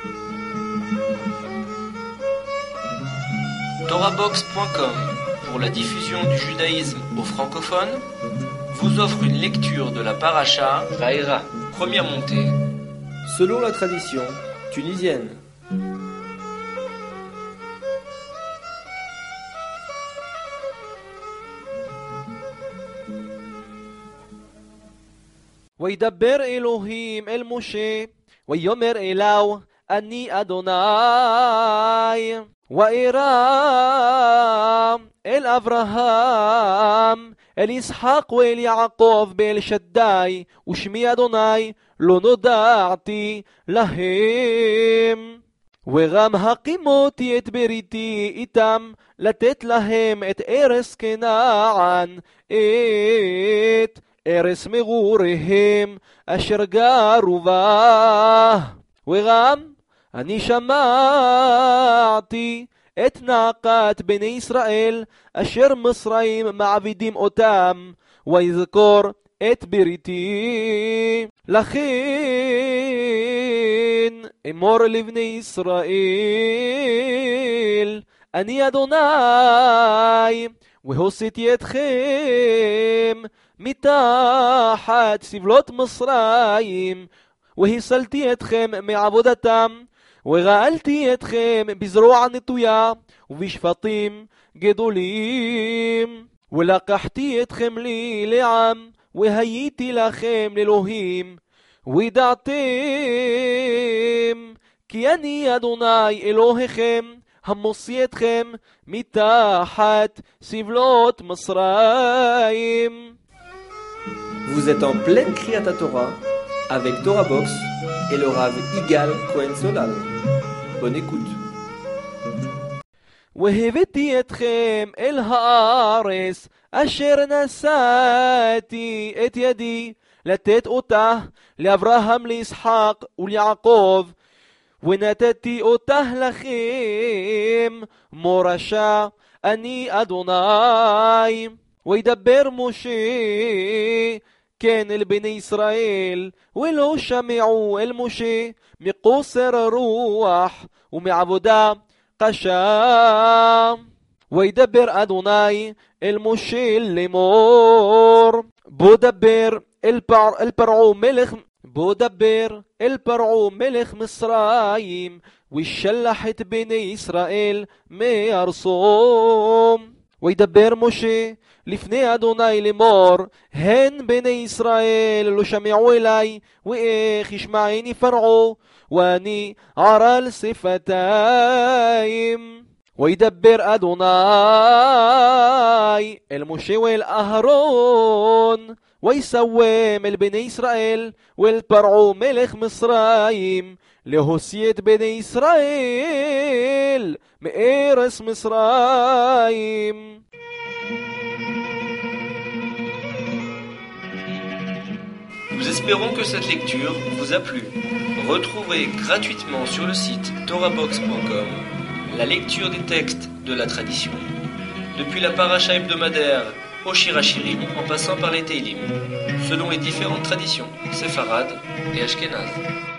Torahbox.com, pour la diffusion du judaïsme aux francophones, vous offre une lecture de la paracha Vaïra, première montée, selon la tradition tunisienne. וידבר אלוהים אל משה, ויאמר אליו, אני אדוני. וארא אל אברהם, אל ישחק ואל יעקב באל שדי, ושמי אדוני לא נודעתי להם. וגם הקימותי את בריתי איתם, לתת להם את ארץ כנען, את ארץ מגוריהם אשר גרו בה. וגם אני שמעתי את נאקת בני ישראל אשר מצרים מעבידים אותם, ויזכור את בריתי. לכן אמור לבני ישראל, אני אדוני, והוציאתי אתכם מתחת סבלות מצרים, והסלתי אתכם מעבודתם, וגאלתי אתכם בזרוע נטויה ובשפטים גדולים, ולקחתי אתכם לי לעם, והייתי לכם לאלוהים, וידעתם כי אני אדוני אלוהיכם, המוציא אתכם מתחת סבלות מצרים. Vous êtes en pleine Kriyat Torah avec Torah Box et le Rav Igal Cohen Solal. Bonne écoute. והבאתי אתכם אל הארץ אשר נשאתי את ידי לתת אותה לאברהם, לישחק וליעקב, ונתתי אותה לכם מורשה, אני אדוני. וידבר משה כן אל בני ישראל, ולא שמעו אל משה מחוסר רוח ומעבודה קשה. וידבר אדוני אל משה לאמור, בוא דבר אל פרעה מלך מצרים, וישלח את בני ישראל מארצו. וידבר משה לפני אדוני לאמור, הן בני ישראל לא שמעו אלי, ואיך ישמעני פרעה, ואני ערל שפתיים. וידבר אדוני אל משה ואל אהרון, ויסוום אל בני ישראל ואל פרעה מלך מצרים, להוציא את בני ישראל מארץ מצרים. Nous espérons que cette lecture vous a plu. Retrouvez gratuitement sur le site torahbox.com la lecture des textes de la tradition, depuis la paracha hebdomadaire au Shir HaShirim, en passant par les Teilim, selon les différentes traditions séfarades et ashkénazes.